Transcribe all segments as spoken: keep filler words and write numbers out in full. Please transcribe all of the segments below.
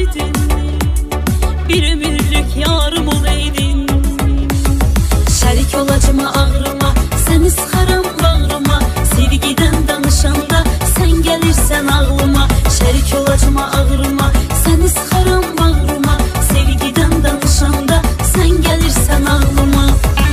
olaydın, bir ömürlük yarım olaydın. Şərik olacağıma ağrıma, səni sıxaram bağrıma, sevgidən danışanda sən gəlirsən ağlıma. Şərik olacağıma ağrıma, səni sıxaram bağrıma, sevgidən danışanda sən gəlirsən ağlıma.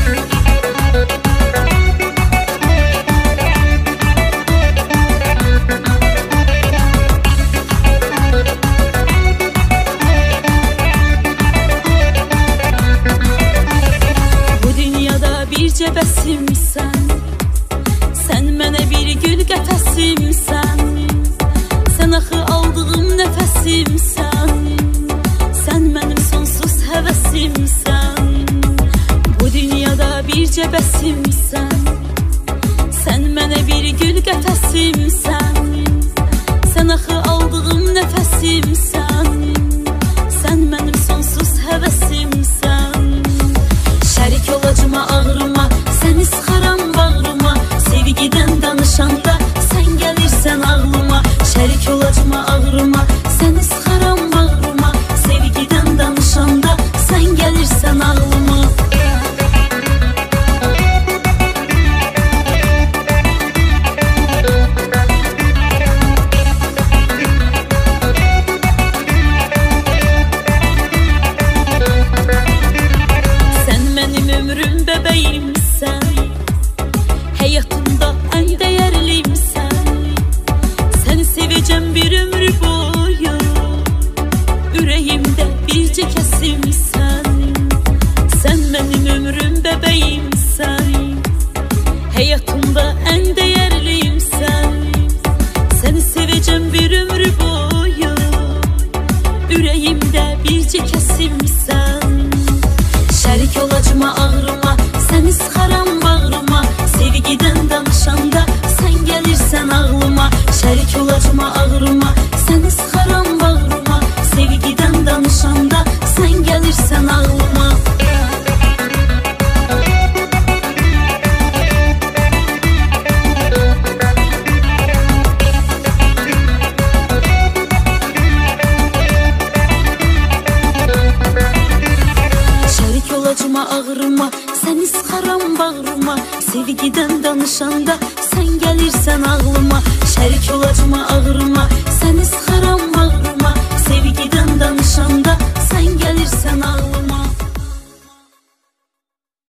Bircə bəsimsən, sən mənə bir gül qəfəsimsən, sən axı aldığım nəfəsimsən, sən mənim sonsuz həvəsimsən. Bu dünyada bircə bəsimsən, sən mənə bir gül qəfəsimsən, sən axı aldığım nəfəsimsən, sən mənim sonsuz həvəsimsən. Şərik olacağıma ağrıma, səni sıxaram bağrıma, sevgidən danışanda sən gəlirsən ağlıma. Şərik olacağıma ağrıma, səni sıxaram bağrıma, sevgidən danışanda sən gəlirsən ağlıma. Ömrüm bəbəyimsən, həyatımda ən dəyərlimsən, səni sevəcəm bir ömür boyu, ürəyimdə bircə kəsimsən. Sən mənim ömrüm bəbəyimsən, həyatımda ən dəyərlimsən, səni sevəcəm bir ömür boyu, ürəyimdə bircə kəsimsən. Şərik olacağıma ağrıma, səni sıxaram bağrıma, sevgidən danışanda sən gəlirsən ağlıma. Şərik olacağıma ağrıma, səni sıxaram bağrıma, sevgidən danışanda sən gəlirsən ağlıma. Olacağıma ağrıma, səni sıxaram bağrıma, sevgidən danışanda sən gəlirsən ağlıma. Şərik olacağıma ağrıma,